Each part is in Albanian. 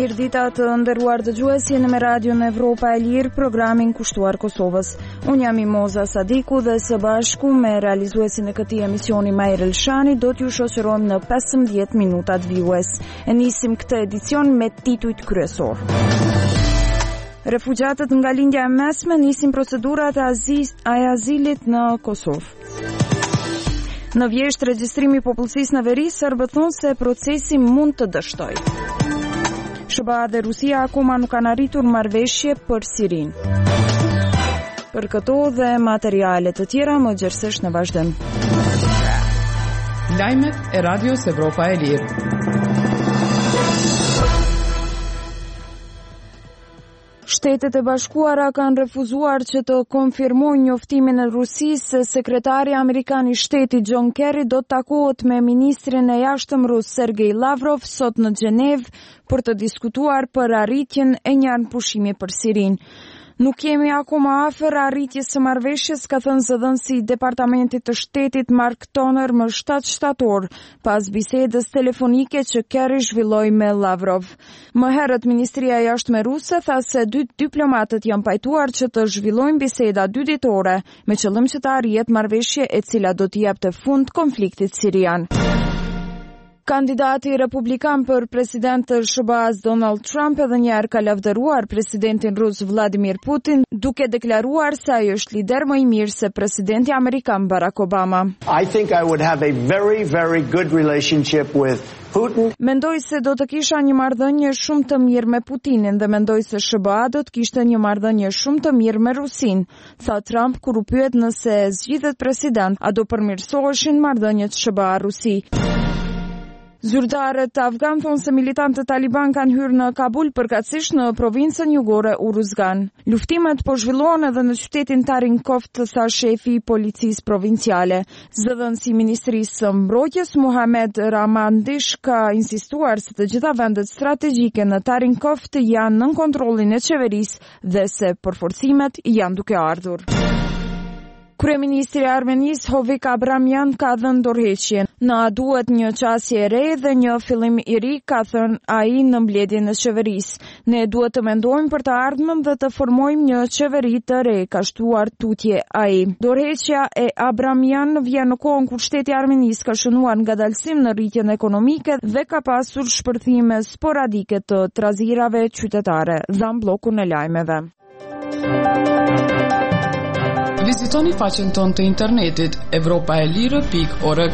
Mirëdita të nderuar dëgjues, jeni me Radion Evropa e Lirë, programin kushtuar Kosovës. Unë jam Imoza Sadiku dhe së bashku me realizuesin e këtij emisioni Majr Elshani do t'ju shoqërojmë në 15 minutat vijues. E nisim këtë edicion me titujt kryesor. Refugjatët nga lindja e mesme nisin procedurat e azilit në Kosovë. Në Vjeshtë, regjistrimi i popullsisë në veri serbët thonë se procesi mund të dështojë. SBA dhe Rusia akoma nuk kanë arritur marrëveshje për Sirinë. Për këto dhe materiale të tjera më gjerësisht në vazhdim. Lajmet e Radios Evropa e Lirë. Shtetet e Bashkuara kanë refuzuar që të konfirmojnë njoftimin e Rusisë se sekretari amerikan i shtetit John Kerry do të takohet me ministrin e jashtëm rus Sergej Lavrov sot në Gjenevë për të diskutuar për arritjen e një anëpushimi për Sirinë. Nuk jemi akoma afër arritjes së marrëveshjes, ka thënë zëdhënësi i Departamentit të Shtetit Mark Toner më 7 shtator, pas bisedës telefonike që Kerry zhvilloi me Lavrov. Më herët Ministria e Jashtme ruse tha se dy diplomatët janë pajtuar që të zhvillojnë biseda 2 ditore me qëllim që të arrihet marrëveshje e cila do të jepte fund konfliktit sirian. Kandidati republikan për president të SBA-s Donald Trump edhe njëherë ka lavdëruar presidentin rus Vladimir Putin, duke deklaruar se ai është lider më i mirë se presidenti amerikan Barack Obama. I think I would have a very, very good relationship with Putin. Mendoj se do të kisha një marrëdhënie shumë të mirë me Putinin dhe mendoj se SBA do të kishte një marrëdhënie shumë të mirë me Rusin, tha Trump kur u pyet nëse zgjidhet president, a do përmirësoheshin marrëdhëniet SBA-Rusi. Zyrtarët afgan thonë se militantët Taliban kanë hyrë në Kabul përkatësisht në provincën jugore Uruzgan. Luftimet po zhvillohen edhe në qytetin Tarinkov, tha shefi i policisë provinciale. Zëdhënësi i Ministrisë së Mbrojtjes Muhamed Ramandish ka insistuar se të gjitha vendet strategjike në Tarinkov janë nën kontrollin e qeverisë dhe se përforcimet janë duke ardhur. Kryeministri i Armenisë Hovik Abramyan ka dhënë dorëheqje. Na duhet një qasje e re dhe një fillim i ri, ka thënë ai në mbledhjen e qeverisë. Ne duhet të mendojmë për të ardhmen dhe të formojmë një qeveri të re, ka shtuar tutje ai. Dorëheqja e Abramyan vjen në kohën kur shteti i Armenisë ka shënuar ngadalësim në rritjen ekonomike dhe ka pasur shpërthime sporadike të trazirave qytetare. Dhan bllokun e lajmeve. Vizitoni faqen tonë të internetit europaelire.org.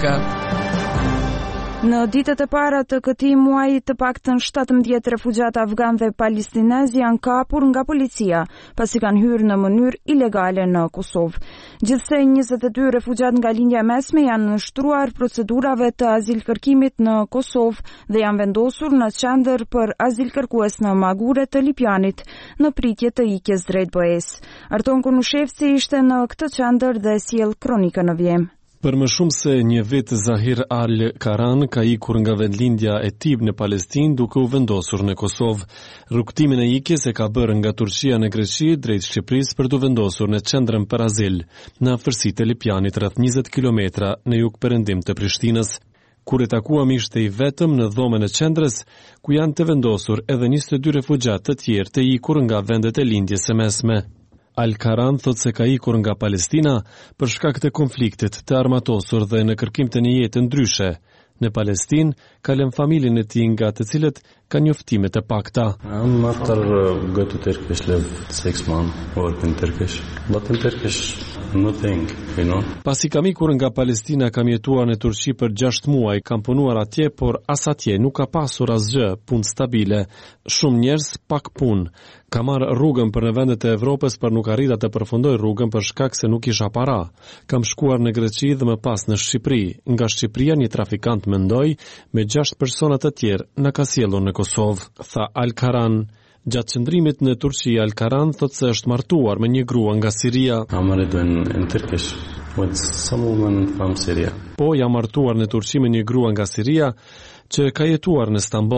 Në ditët e para të këtij muaji të paktën 17 refugjat afgan dhe palestinez janë kapur nga policia, pasi kanë hyrë në mënyrë ilegale në Kosovë. Gjithsej 22 refugjat nga lindja e mesme janë nënshtruar procedurave të azilkërkimit në Kosovë dhe janë vendosur në qendër për azilkërkues në Magure të Lipjanit, në pritje të ikjes drejt BE-s. Arton Kunushevci ishte në këtë qendër dhe sjell kronikën në vjem. Për më shumë se një vit, Zahir Al-Karan ka ikur nga vendlindja e Tib në Palestinë duke u vendosur në Kosovë. Rrugtimin e ikjes e ka bërë nga Turqia në Greqi drejt Shqipërisë për të vendosur në qendrën për azil, në afërsitë e Lipjanit rreth 20 kilometra në jug-perëndim të Prishtinës. Kur e takuam ishte i vetëm në dhomën e qendrës, ku janë të vendosur edhe 22 refugjat të tjerë të ikur nga vendet e lindjes së mesme. Al-Karan thot se ka ikur nga Palestina për shkak të konfliktit të armatosur dhe në kërkim të një jetë ndryshe. Në Palestinë ka lënë familjen e tij nga të cilët ka njoftime të pakta. I'm after go to Turkish live 6 months work in Turkish. But in Turkish nothing, you know. Pasi kam ikur nga Palestina, kam jetuar në Turqi për 6 muaj, kam punuar atje, por as atje nuk ka pasur asgjë, punë stabile, shumë njerëz, pak punë. Kam marrë rrugën për në vendet e Evropës, por nuk arrita të përfundoj rrugën për shkak se nuk isha para. Kam shkuar në Greqi dhe më pas në Shqipëri. Nga Shqipëria një trafikant mendoi me 6 persona të tjerë na ka sjellur në Kosovë, tha Al-Karan. Gjatë qëndrimit në Turqi, Al-Karan thot se është martuar me një grua nga Siria. I'm married in Turkish with some woman from Syria. Po, jam martuar në Turqi me një grua nga Siria që ka jetuar në Stamboll.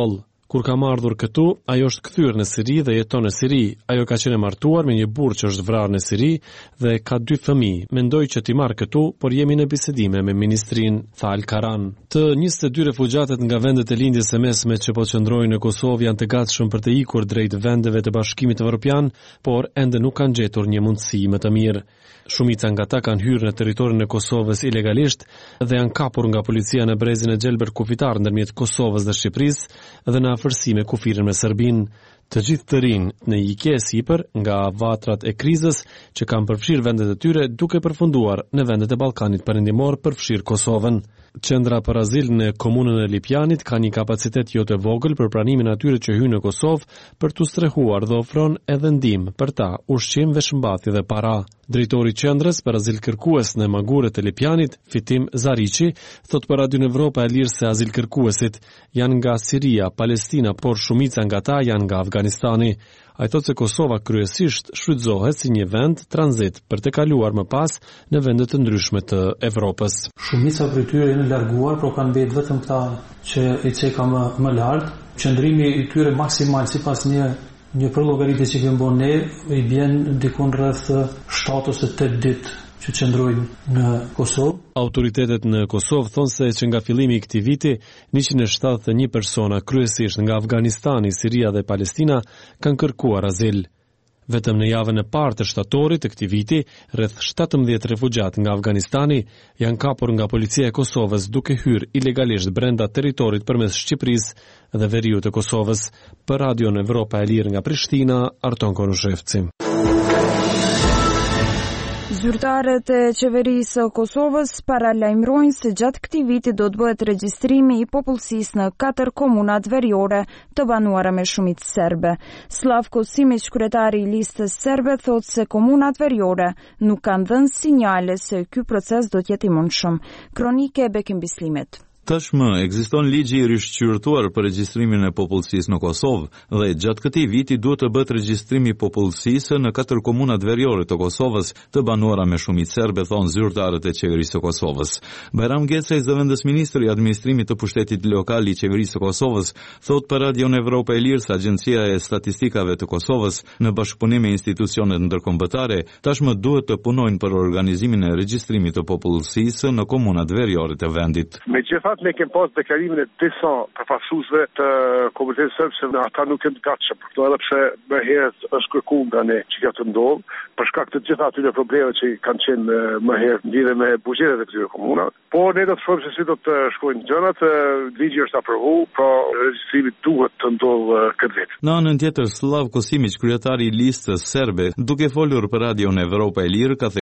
Kur ka ardhur këtu, ajo është kthyer në Siri dhe jeton në Siri. Ajo ka qenë martuar me një burr që është vrarë në Siri dhe ka 2 fëmijë. Mendoj që t'i marr këtu, por jemi në bisedime me ministrinë, tha Al-Karan. Të 22 refugjatët nga vendet e lindjes së mesme që po qëndrojnë në Kosovë janë të gatshëm për të ikur drejt vendeve të Bashkimit Evropian, por ende nuk kanë gjetur një mundësi më të mirë. Shumica nga ata kanë hyrë në territorin e Kosovës ilegalisht dhe janë kapur nga policia në brezin e Gjelber kufitar ndërmjet Kosovës dhe Shqipërisë dhe në afërsi me kufirin me Serbinë. Të gjithë të rinë në ikje e sipër nga vatrat e krizës që kanë përfshirë vendet e tyre duke përfunduar në vendet e Ballkanit Perëndimor përfshirë Kosovën. Qendra për azil në komunën e Lipjanit ka një kapacitet jo të vogël për pranimin atyre që hyjnë në Kosovë për t'u strehuar dhe ofron edhe ndihmë për ta, ushqim, veshmbathje dhe para. Drejtori i qendrës për azil kërkues në Maguret e Lipjanit, Fitim Zariqi, thot për Radio Evropa e Lirë se azil kërkuesit janë nga Siria, Palestina, por shumica nga ta janë nga Afganistani. Ai thotë se Kosova kryesisht shfrytëzohet si një vend tranzit për të kaluar më pas në vende të ndryshme të Evropës. Shumica prej tyre janë larguar, por kanë mbetë vetëm këta që i ceka më lart. Qëndrimi i tyre maksimal sipas një llogaritje që kemi bën ne i bën dikon rreth 7 ose 8 ditë që qëndrojnë në Kosovë. Autoritetet në Kosovë thonë se që nga fillimi i këtij viti 171 persona kryesisht nga Afganistani, Siria dhe Palestina kanë kërkuar azil. Vetëm në javën e parë të shtatorit të këtij viti, rreth 17 refugjat nga Afganistani janë kapur nga policia e Kosovës duke hyrë ilegalisht brenda territorit përmes Shqipërisë dhe veriut të Kosovës. Për Radio Evropa e Lirë nga Prishtina, Arton Konushevci. Zyrtarët e qeverisë së Kosovës paralajmërojnë se gjatë këtij viti do të bëhet regjistrimi i popullsisë në 4 komunat veriore të banuara me shumicë serbe. Slavko Simić, kryetari i listës serbe, thotë se komunat veriore nuk kanë dhënë sinjale se ky proces do të jetë i mundshëm. Kronike e Bekim Bislimit. Tashmë ekziston ligji i rishqyrtuar për regjistrimin e popullsisë në Kosovë dhe gjatë këtij viti duhet të bëhet regjistrimi i popullsisë në 4 komunat veriore të Kosovës të banuara me shumicë serbe, thonë zyrtarët e qeverisë së Kosovës. Bajram Gecaj, zëvendës ministri i administrimit të pushtetit lokal i qeverisë së Kosovës, thotë për Radio Evropa e Lirë se Agjencia e Statistikave të Kosovës në bashkëpunim me institucionet ndërkombëtare tashmë duhet të punojnë për organizimin e regjistrimit të popullsisë në komunat veriore të vendit. Ne kemi pas deklarimin e disa përfaqësuesve të komunitetit serb se ata nuk janë të gatshëm për këto, edhe pse më herët është kërkuar nga ne që kjo të ndodhë, për shkak të gjitha atyre problemeve që kanë qenë më herët lidhur me buxhetet e këtyre komunave. Por ne do të shohim se si do të shkojnë gjërat. Ligji është aprovuar, pra regjistrimi duhet të ndodhë këtë vit. Në anën tjetër, Slavko Simić, kryetari i listës serbe, duke folur për Radio Evropa e Lirë, ka